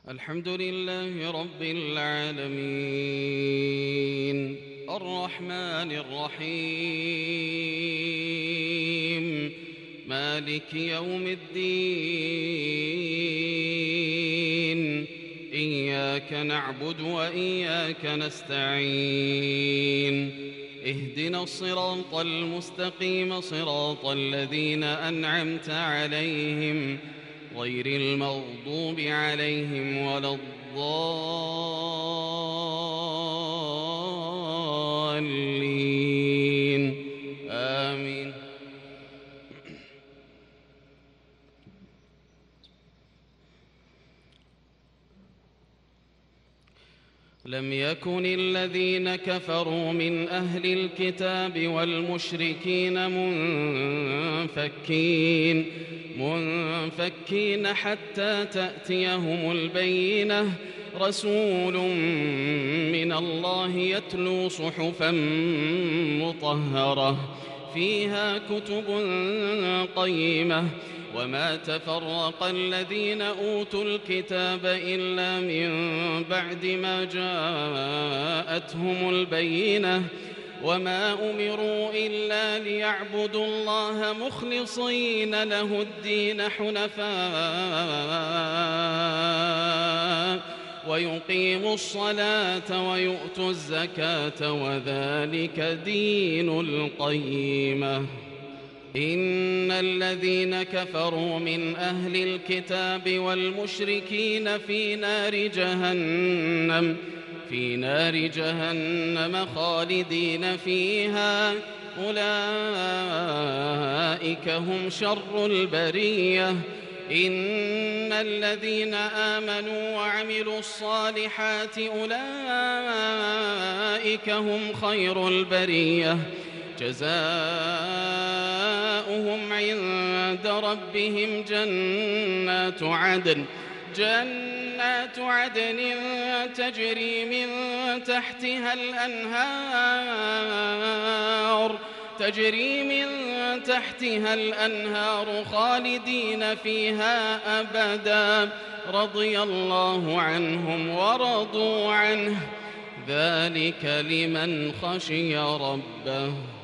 الحمد لله رب العالمين الرحمن الرحيم مالك يوم الدين إياك نعبد وإياك نستعين اهدنا الصراط المستقيم صراط الذين أنعمت عليهم غير المغضوب عليهم ولا الضالين آمين. لم يكن الذين كفروا من أهل الكتاب والمشركين منفكين حتى تأتيهم البينة رسول من الله يتلو صحفا مطهرة فيها كتب قيمة وما تفرق الذين أوتوا الكتاب إلا من بعد ما جاءتهم البينة وما أمروا إلا ليعبدوا الله مخلصين له الدين حنفاء ويقيموا الصلاة ويؤتوا الزكاة وذلك دين القيمة. إن الذين كفروا من أهل الكتاب والمشركين في نار جهنم خالدين فيها أولئك هم شر البرية. إن الذين آمنوا وعملوا الصالحات أولئك هم خير البرية جزاؤهم عند ربهم جنات عدن تجري من تحتها الأنهار خالدين فيها أبدا رضي الله عنهم ورضوا عنه ذلك لمن خشي ربه.